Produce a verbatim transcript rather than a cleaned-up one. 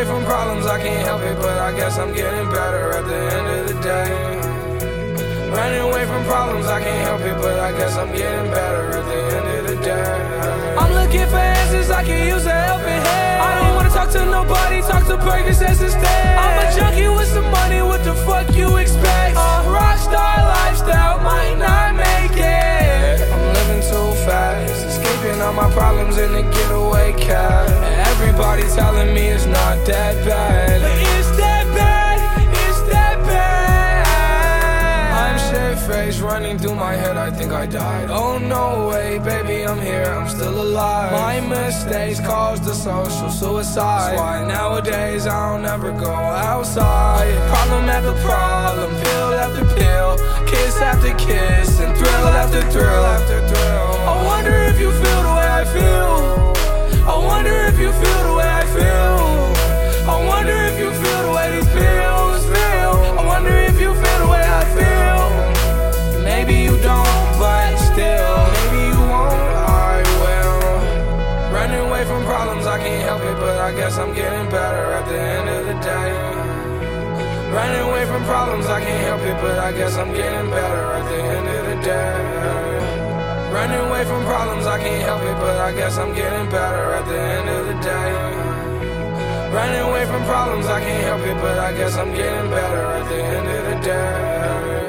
away from problems, I can't help it, but I guess I'm getting better at the end of the day. Running away from problems, I can't help it, but I guess I'm getting better at the end of the day. I'm looking for answers, I can use a helping hand. I don't wanna talk to nobody, talk to Percocets instead. I'm a junkie with some money, what the fuck you expect? A rockstar lifestyle might not make it. I'm living too fast, escaping all my problems in a getaway cab. And everybody telling me it's not that bad, but it's that bad, it's that bad. I'm shit-faced, running through my head, I think I died. Oh no way, baby, I'm here, I'm still alive. My mistakes caused the social suicide. That's why nowadays I don't ever go outside. Problem after problem, pill after pill, kiss after kiss, and thrill after thrill after thrill. I wonder if you feel the way I feel. I wonder if you feel the way I feel. I wonder if you feel the way these pills feel. I wonder if you feel the way I feel. Maybe you don't, but still, maybe you won't, I will. Running away from problems, I can't help it, but I guess I'm getting better at the end of the day. Running away from problems, I can't help it, but I guess I'm getting better at the end of the day. Running away from problems, I can't help it, but I guess I'm getting better at the end of the day. Running away from problems, I can't help it, but I guess I'm getting better at the end of the day.